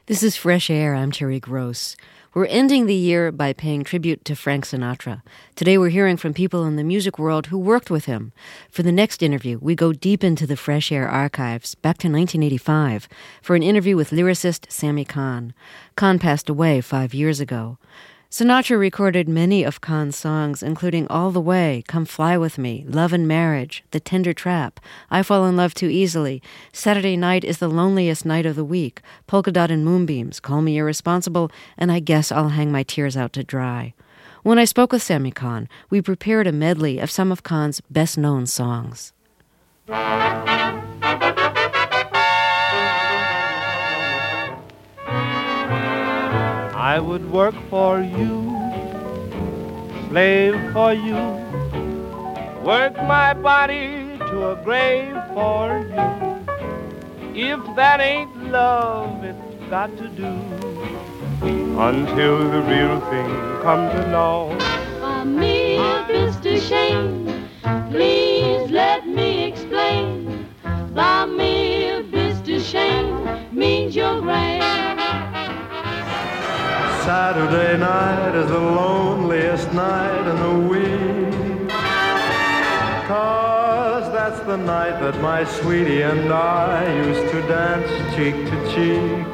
This is Fresh Air. I'm Terry Gross. We're ending the year by paying tribute to Frank Sinatra. Today we're hearing from people in the music world who worked with him. For the next interview, we go deep into the Fresh Air archives, back to 1985, for an interview with lyricist Sammy Cahn. Cahn passed away 5 years ago. Sinatra recorded many of Cahn's songs, including All the Way, Come Fly With Me, Love and Marriage, The Tender Trap, I Fall in Love Too Easily, Saturday Night is the Loneliest Night of the Week, Polka Dot and Moonbeams, Call Me Irresponsible, and I Guess I'll Hang My Tears Out to Dry. When I spoke with Sammy Cahn, we prepared a medley of some of Cahn's best-known songs. I would work for you, slave for you, work my body to a grave for you. If that ain't love, it's got to do until the real thing comes along. For me, Mr. Shane, please let me explain. By me, Mr. Shane, means your grave. Saturday night is the loneliest night in the week, 'cause that's the night that my sweetie and I used to dance cheek to cheek.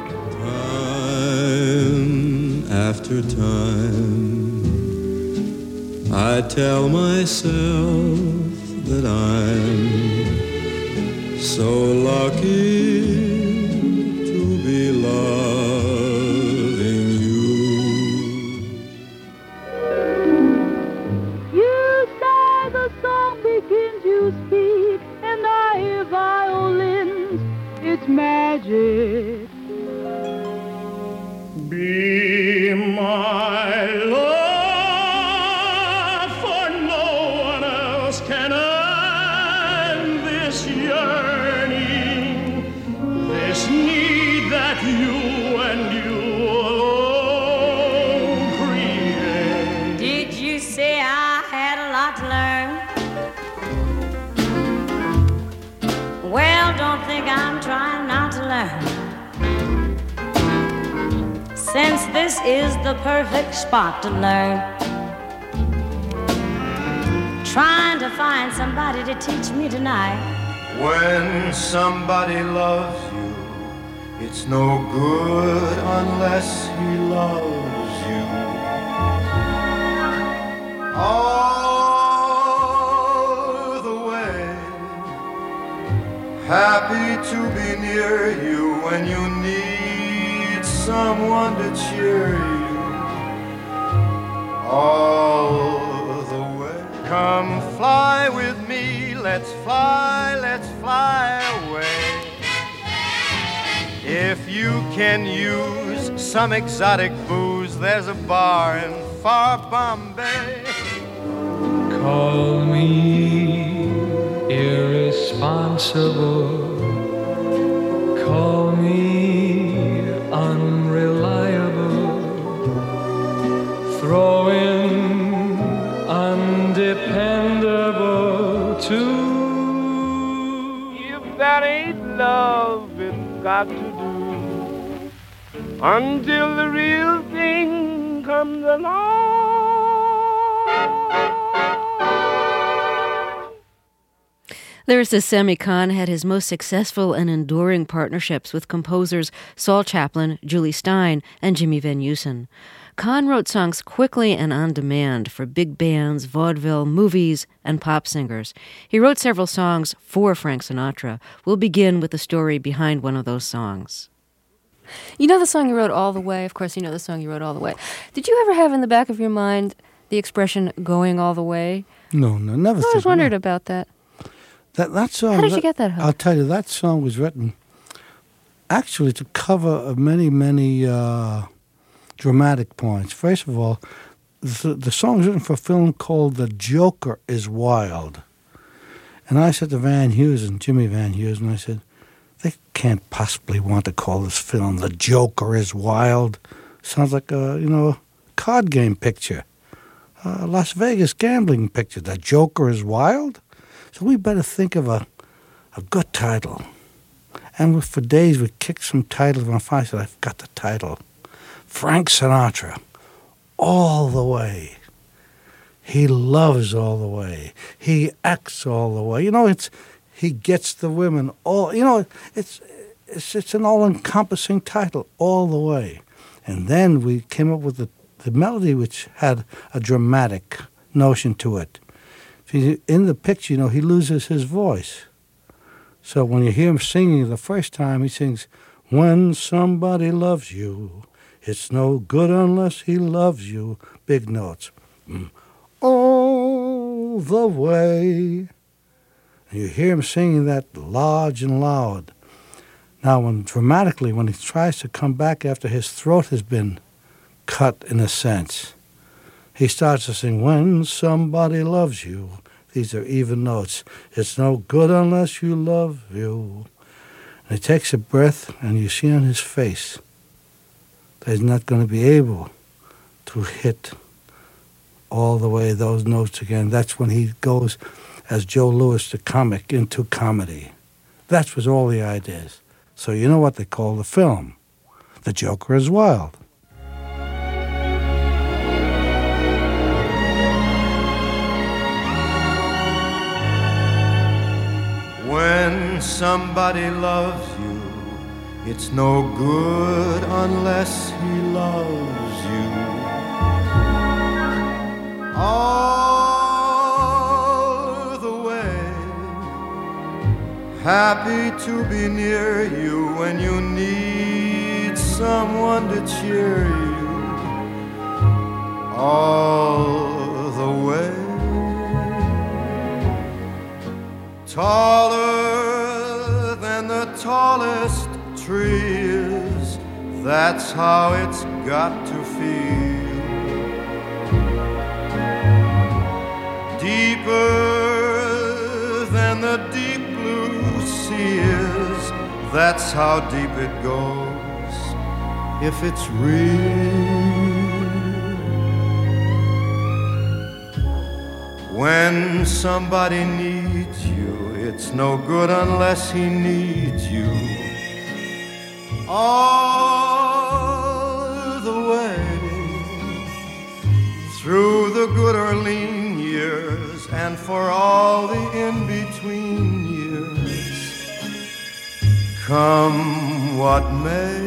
Time after time, I tell myself that I'm so lucky to be loving you. You say the song begins, you speak, and I hear violins. It's magic. Be my love, for no one else can end this yearning, this need that you and you alone create. Did you say I had a lot to learn? Well, don't think I'm trying not to learn, since this is the perfect spot to learn. Trying to find somebody to teach me tonight. When somebody loves you, it's no good unless he loves you. All the way, happy to be near you when you need someone to cheer you. All the way, come fly with me, let's fly away. If you can use some exotic booze, there's a bar in far Bombay. Call me irresponsible, call me unreliable, throw in undependable too. If that ain't love, it's got to do until the real thing comes along. Lyricist Sammy Cahn had his most successful and enduring partnerships with composers Saul Chaplin, Julie Stein, and Jimmy Van Heusen. Cahn wrote songs quickly and on demand for big bands, vaudeville, movies, and pop singers. He wrote several songs for Frank Sinatra. We'll begin with the story behind one of those songs. You know the song you wrote, All the Way? Of course you know the song you wrote, All the Way. Did you ever have in the back of your mind the expression, going all the way? No, never. I always wondered about that. That song. How did you get that hook? I'll tell you, that song was written actually to cover many dramatic points. First of all, the song was written for a film called The Joker is Wild. And I said to Jimmy Van Heusen, I said, they can't possibly want to call this film The Joker is Wild. Sounds like a card game picture. A Las Vegas gambling picture. The Joker is Wild? So we better think of a good title. And for days we kicked some titles on fire. I said, I've got the title. Frank Sinatra, All the Way. He loves all the way. He acts all the way. He gets the women all. It's an all-encompassing title, All the Way. And then we came up with the melody, which had a dramatic notion to it. In the picture, he loses his voice. So when you hear him singing the first time, he sings, when somebody loves you, it's no good unless he loves you. Big notes. All the way. And you hear him singing that large and loud. Now, when he tries to come back after his throat has been cut, in a sense, he starts to sing, when somebody loves you. These are even notes. It's no good unless you love you. And he takes a breath, and you see on his face that he's not going to be able to hit all the way those notes again. That's when he goes, as Joe Louis, the comic, into comedy. That was all the ideas. So you know what they call the film. The Joker is Wild. When somebody loves you, it's no good unless he loves you. All the way, happy to be near you when you need someone to cheer you. All the way, taller than the tallest trees, that's how it's got to feel. Deeper than the deep blue sea is, that's how deep it goes, if it's real. When somebody needs you, it's no good unless he needs you. All the way, through the good or lean years, and for all the in-between years, come what may.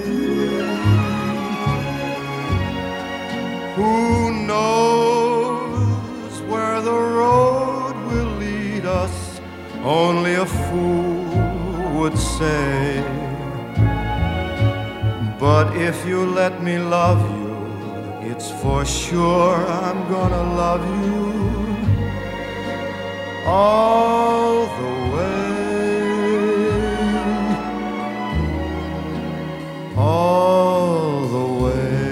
Who knows where the road will lead us? Only a fool would say. But if you let me love you, it's for sure I'm gonna love you all the way, all the way.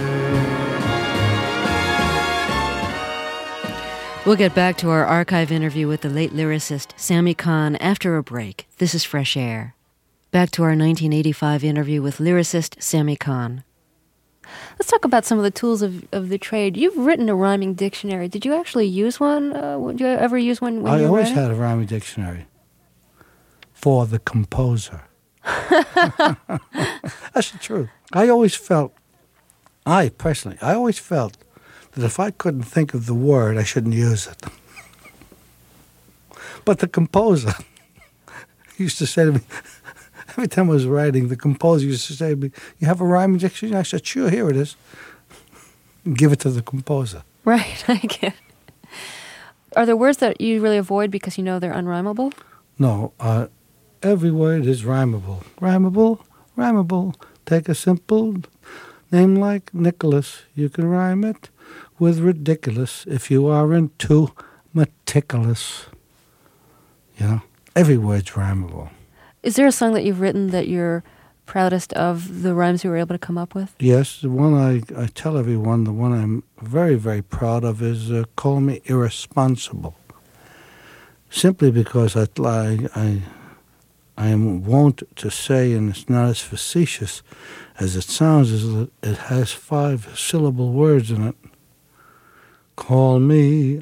We'll get back to our archive interview with the late lyricist Sammy Cahn after a break. This is Fresh Air. Back to our 1985 interview with lyricist Sammy Cahn. Let's talk about some of the tools of the trade. You've written a rhyming dictionary. Did you actually use one? Did you ever use one when you were I always writing? had a rhyming dictionary for the composer. That's the truth. I always felt that if I couldn't think of the word, I shouldn't use it. But the composer used to say to me, every time I was writing, the composer used to say to me, you have a rhyming dictionary? I said, sure, here it is. And give it to the composer. Right, I get it. Are there words that you really avoid because you know they're unrhymable? No, every word is rhymable. Rhymable, rhymable. Take a simple name like Nicholas. You can rhyme it with ridiculous if you aren't too meticulous. You know, every word's rhymable. Is there a song that you've written that you're proudest of the rhymes you were able to come up with? Yes, the one I tell everyone, the one I'm very, very proud of is Call Me Irresponsible. Simply because I am wont to say, and it's not as facetious as it sounds, is that it has 5-syllable words in it. Call me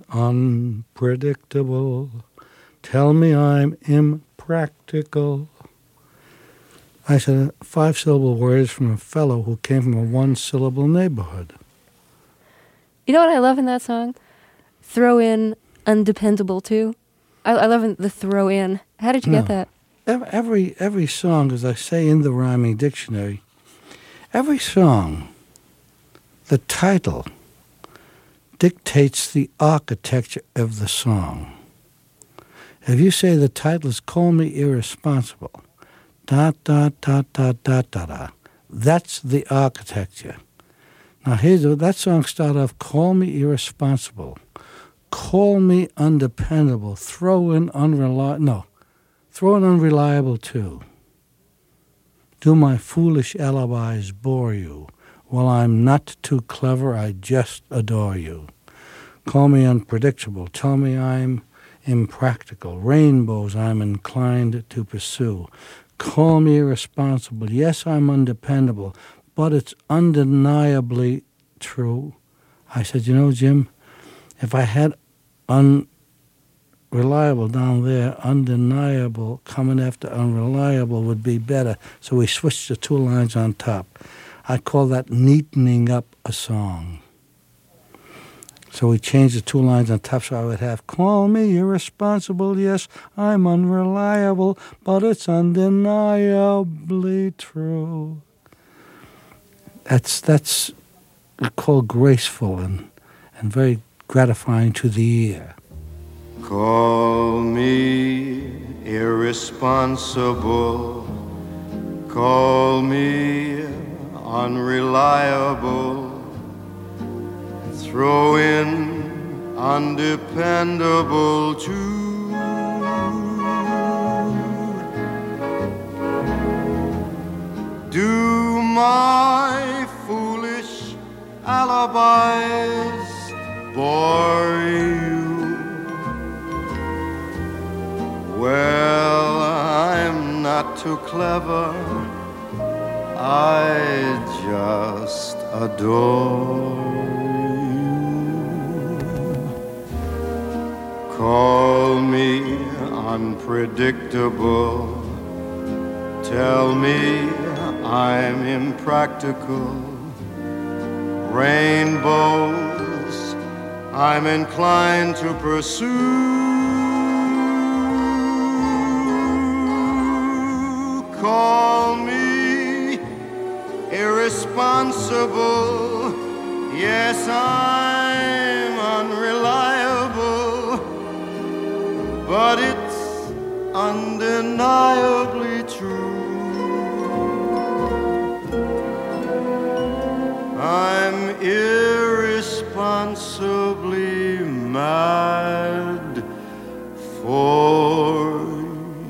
unpredictable. Tell me I'm impractical. I said, 5-syllable words from a fellow who came from a 1-syllable neighborhood. You know what I love in that song? Throw in undependable too. I love the throw in. How did you get that? Every song, as I say in the rhyming dictionary, every song, the title dictates the architecture of the song. If you say the title is Call Me Irresponsible, da da da da da da da, that's the architecture. Now that song started off, Call Me Irresponsible, Call Me Undependable, throw in unreliable too. Do my foolish alibis bore you? Well, I'm not too clever, I just adore you. Call me unpredictable, tell me I'm impractical. Rainbows I'm inclined to pursue. Call me irresponsible, yes, I'm undependable, but it's undeniably true. I said, you know, Jim, if I had unreliable down there, undeniable coming after unreliable would be better. So we switched the 2 lines on top. I call that neatening up a song. So we changed the 2 lines on top so I would have, call me irresponsible, yes, I'm unreliable, but it's undeniably true. That's called graceful and very gratifying to the ear. Call me irresponsible, call me unreliable, throw in undependable too. Do my foolish alibis bore you? Well, I'm not too clever, I just adore you. Call me unpredictable, tell me I'm impractical. Rainbows I'm inclined to pursue. Call me irresponsible, yes, I'm unreliable, but it's undeniably true. I'm irresponsibly mad for you.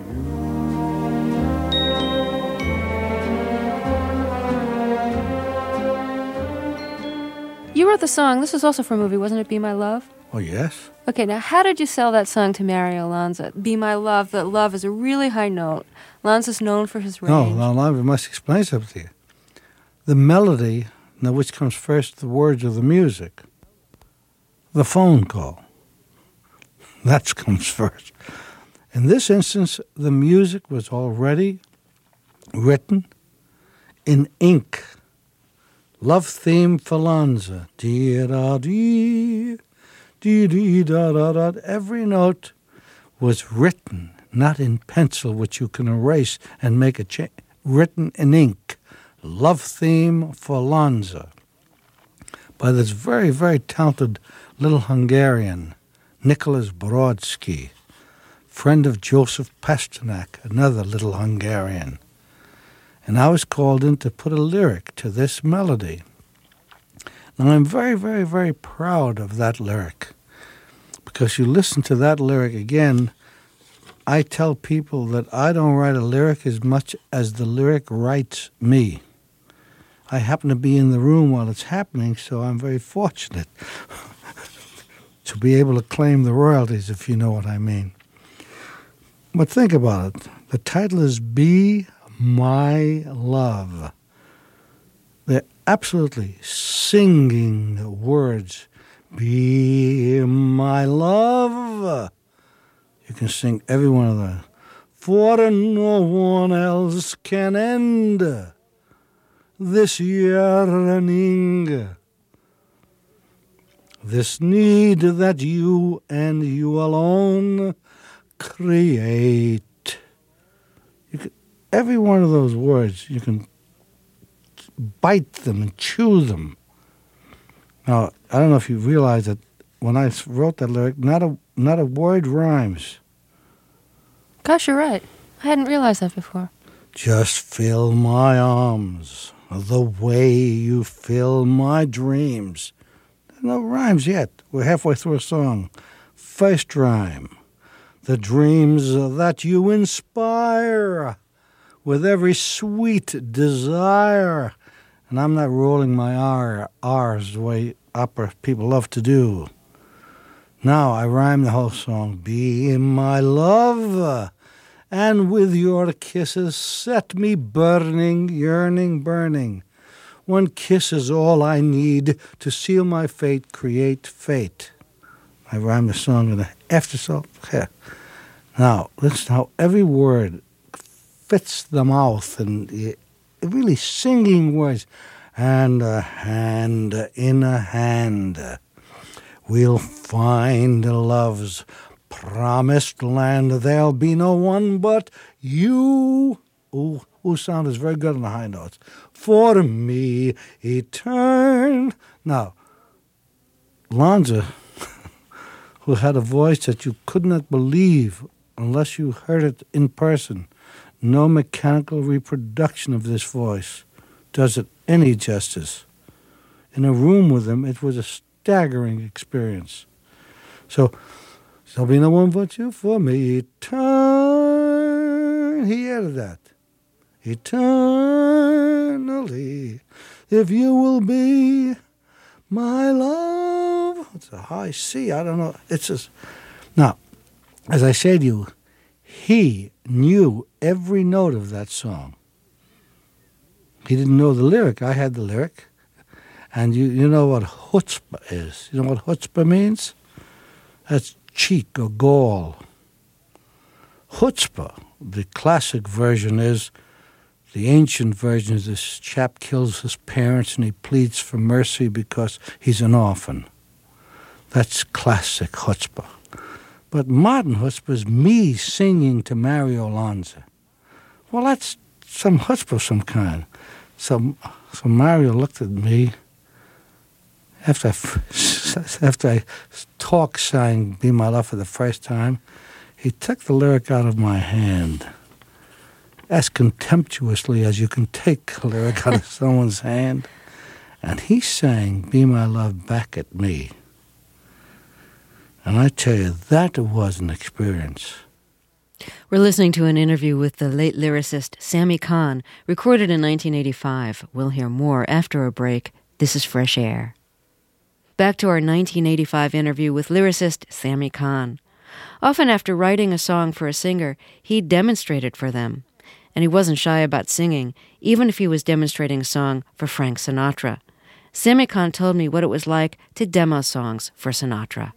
You wrote the song. This was also for a movie, wasn't it? Be My Love? Oh, yes. Okay, now how did you sell that song to Mario Lanza? Be My Love, that love is a really high note. Lanza's known for his range. No, I must explain something to you. The melody, now which comes first, the words or the music? The phone call. That comes first. In this instance, the music was already written in ink. Love theme for Lanza. Dee-da-dee, dee-dee-da-da-da. Every note was written, not in pencil, which you can erase and make a change. Written in ink. Love theme for Lanza. By this very, very talented little Hungarian, Nicholas Brodsky, friend of Joseph Pasternak, another little Hungarian. And I was called in to put a lyric to this melody. Now, I'm very, very, very proud of that lyric, because you listen to that lyric again, I tell people that I don't write a lyric as much as the lyric writes me. I happen to be in the room while it's happening, so I'm very fortunate to be able to claim the royalties, if you know what I mean. But think about it. The title is Be My Love. They're absolutely singing the words. Be my love. You can sing every one of the for no one else can end this yearning, this need that you and you alone create. Every one of those words, you can bite them and chew them. Now, I don't know if you realize that when I wrote that lyric, not a word rhymes. Gosh, you're right. I hadn't realized that before. Just fill my arms the way you fill my dreams. No rhymes yet. We're halfway through a song. First rhyme. The dreams that you inspire with every sweet desire. And I'm not rolling my R's the way opera people love to do. Now I rhyme the whole song. Be my love, and with your kisses set me burning, yearning, burning. One kiss is all I need to seal my fate, create fate. I rhyme the song in the after song. Now, listen how every word fits the mouth and really singing words. And a hand in a hand, we'll find love's promised land. There'll be no one but you. Ooh, sound is very good on the high notes. For me, eternal. Now, Lanza, who had a voice that you could not believe unless you heard it in person, no mechanical reproduction of this voice does it any justice. In a room with him, it was a staggering experience. So, there'll be no one but you for me. He added that. Eternally, if you will be my love. It's a high C. I don't know. It's just. Now, as I said to you, he knew every note of that song. He didn't know the lyric. I had the lyric. And you know what chutzpah is. You know what chutzpah means? That's cheek or gall. Chutzpah, the classic version is, the ancient version is this chap kills his parents and he pleads for mercy because he's an orphan. That's classic chutzpah. But modern chutzpah is me singing to Mario Lanza. Well, that's some chutzpah of some kind. So Mario looked at me after I sang Be My Love for the first time. He took the lyric out of my hand as contemptuously as you can take a lyric out of someone's hand. And he sang Be My Love back at me. And I tell you, that was an experience. We're listening to an interview with the late lyricist Sammy Cahn, recorded in 1985. We'll hear more after a break. This is Fresh Air. Back to our 1985 interview with lyricist Sammy Cahn. Often after writing a song for a singer, he demonstrated for them. And he wasn't shy about singing, even if he was demonstrating a song for Frank Sinatra. Sammy Cahn told me what it was like to demo songs for Sinatra.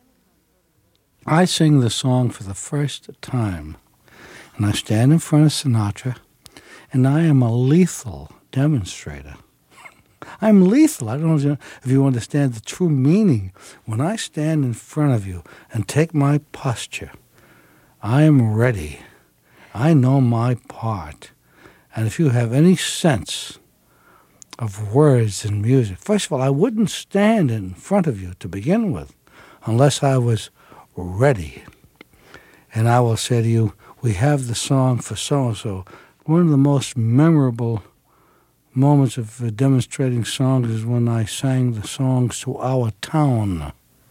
I sing the song for the first time, and I stand in front of Sinatra, and I am a lethal demonstrator. I'm lethal. I don't know if you understand the true meaning. When I stand in front of you and take my posture, I am ready. I know my part. And if you have any sense of words and music, first of all, I wouldn't stand in front of you to begin with unless I was ready. And I will say to you, we have the song for so-and-so. One of the most memorable moments of demonstrating songs is when I sang the songs to Our Town.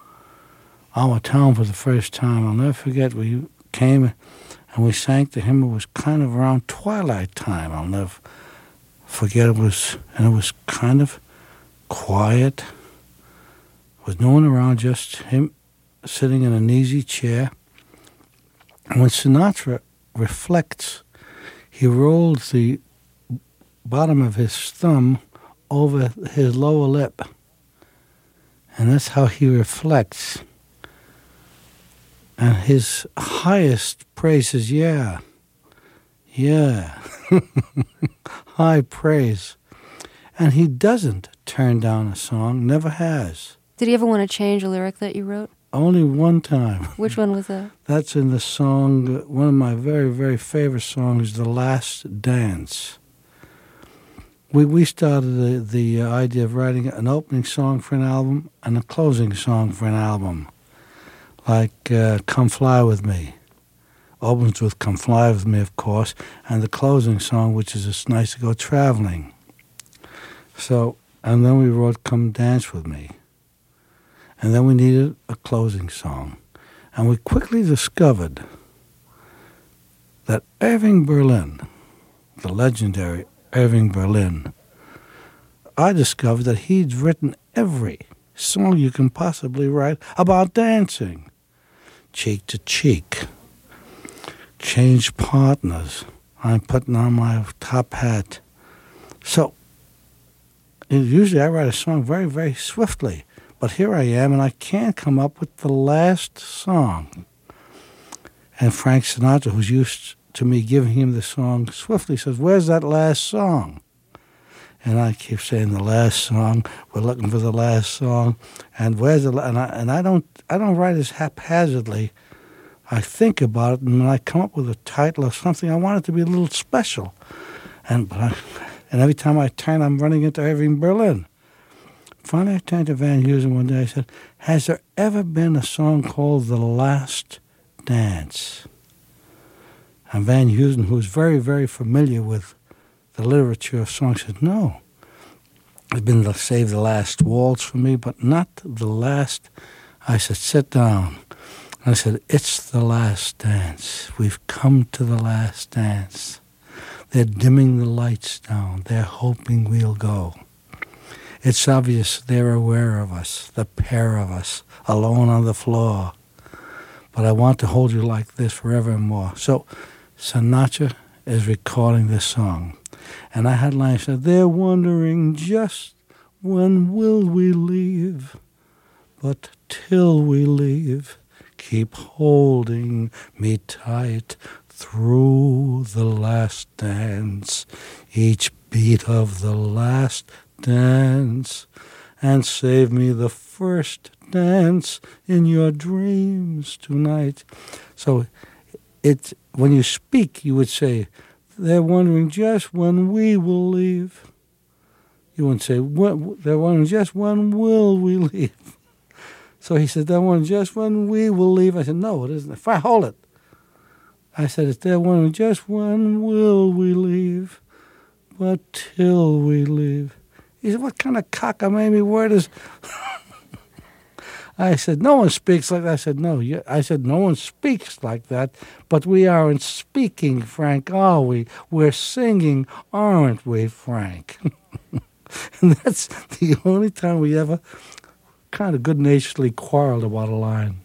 Our Town for the first time. I'll never forget, we came and we sang to him. It was kind of around twilight time. I'll never forget, it was kind of quiet. With no one around, just him sitting in an easy chair. And when Sinatra reflects, he rolls the bottom of his thumb over his lower lip. And that's how he reflects. And his highest praise is, yeah, Yeah. High praise. And he doesn't turn down a song, never has. Did he ever want to change a lyric that you wrote? Only one time. Which one was that? That's in the song, one of my very, very favorite songs, The Last Dance. We started the idea of writing an opening song for an album and a closing song for an album. Like Come Fly With Me. Opens with Come Fly With Me, of course, and the closing song, which is It's Nice to Go Traveling. So, and then we wrote Come Dance With Me. And then we needed a closing song. And we quickly discovered that Irving Berlin, the legendary Irving Berlin, I discovered that he'd written every song you can possibly write about dancing. Cheek to Cheek, Change Partners, I'm Putting On My Top Hat. So, usually I write a song very, very swiftly. But here I am, and I can't come up with the last song. And Frank Sinatra, who's used to me giving him the song swiftly, says, "Where's that last song?" And I keep saying, "The last song. We're looking for the last song." And where's the? And I don't write as haphazardly. I think about it, and when I come up with a title or something, I want it to be a little special. And every time I turn, I'm running into Irving Berlin. Finally, I turned to Van Heusen one day. I said, "Has there ever been a song called The Last Dance?" And Van Heusen, who's very, very familiar with the literature of songs, said, "No. It's been to Save the Last Waltz for me, but not the last." I said, "Sit down." And I said, "It's the last dance. We've come to the last dance. They're dimming the lights down. They're hoping we'll go. It's obvious they're aware of us, the pair of us, alone on the floor. But I want to hold you like this forevermore." So Sinatra is recording this song. And I had lines that they're wondering just when will we leave, but till we leave, keep holding me tight through the last dance, each beat of the last dance, and save me the first dance in your dreams tonight. So it's when you speak, you would say, they're wondering just when we will leave. You wouldn't say, they're wondering just when will we leave. So he said, they're wondering just when we will leave. I said, no, it isn't. If I hold it. I said, it's they're wondering just when will we leave, but till we leave. He said, what kind of cockamamie word is... I said, no one speaks like that. I said, no. I said, no one speaks like that, but we aren't speaking, Frank, are we? We're singing, aren't we, Frank? And that's the only time we ever kind of good-naturedly quarreled about a line.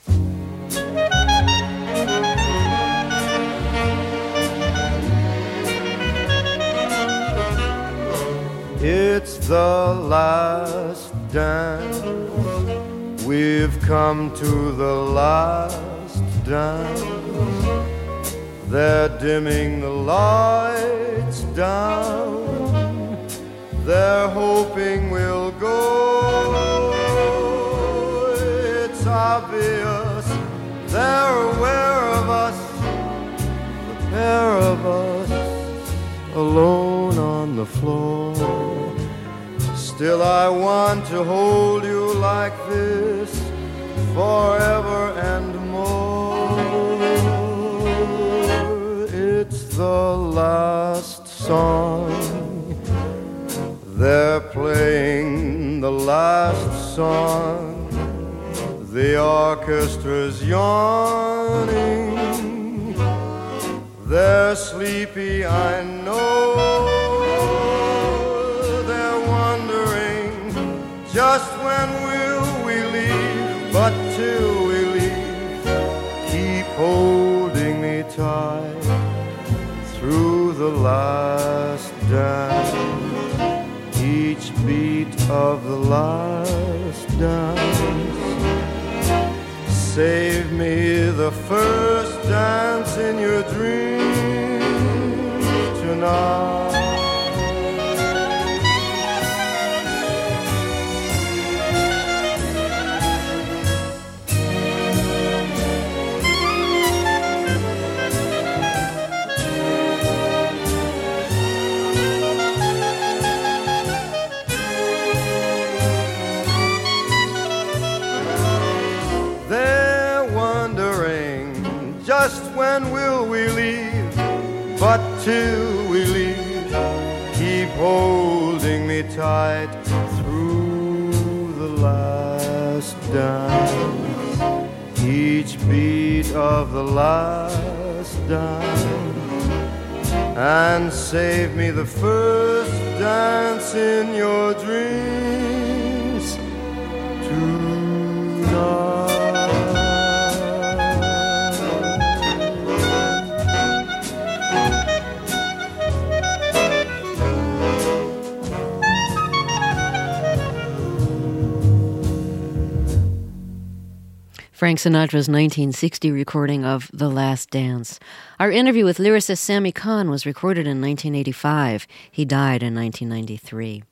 It's the last dance. We've come to the last dance. They're dimming the lights down. They're hoping we'll go. It's obvious they're aware of us, the pair of us, alone on the floor. Still I want to hold you like this forever and more. It's the last song. They're playing the last song. The orchestra's yawning. They're sleepy, I know. Just when will we leave, but till we leave, keep holding me tight through the last dance, each beat of the last dance. Save me the first dance in your dreams tonight. Just when will we leave? But till we leave, keep holding me tight through the last dance. Each beat of the last dance, and save me the first dance in your dreams tonight. Frank Sinatra's 1960 recording of The Last Dance. Our interview with lyricist Sammy Cahn was recorded in 1985. He died in 1993.